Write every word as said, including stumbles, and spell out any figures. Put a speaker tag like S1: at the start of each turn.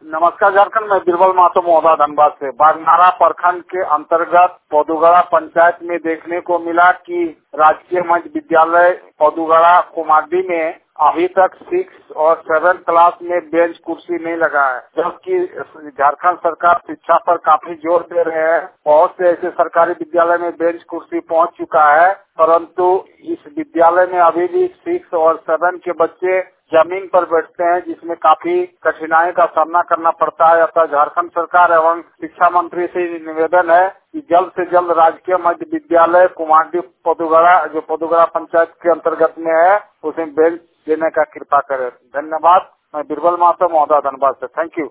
S1: नमस्कार झारखंड में बीरबल महतो महोदय धनबाद से। बागनारा प्रखंड के अंतर्गत पौधुगड़ा पंचायत में देखने को मिला कि राजकीय मध्य विद्यालय पौधुगड़ा कुमारडी में अभी तक सिक्स और सेवन क्लास में बेंच कुर्सी नहीं लगा है, जबकि झारखंड सरकार शिक्षा पर काफी जोर दे रहे हैं। बहुत से ऐसे सरकारी विद्यालय में बेंच कुर्सी पहुंच चुका है, परंतु इस विद्यालय में अभी भी सिक्स और सेवन के बच्चे जमीन पर बैठते हैं, जिसमें काफी कठिनाई का सामना करना पड़ता है। अतः झारखंड सरकार एवं शिक्षा मंत्री से निवेदन है कि जल्द से जल्द राजकीय मध्य विद्यालय कुमारडी पौधुगड़ा जो पौधुगड़ा पंचायत के अंतर्गत में है उसमें बेंच देने का कृपा करें। धन्यवाद। मैं बीरबल महतो महोदय धनबाद से। Thank you.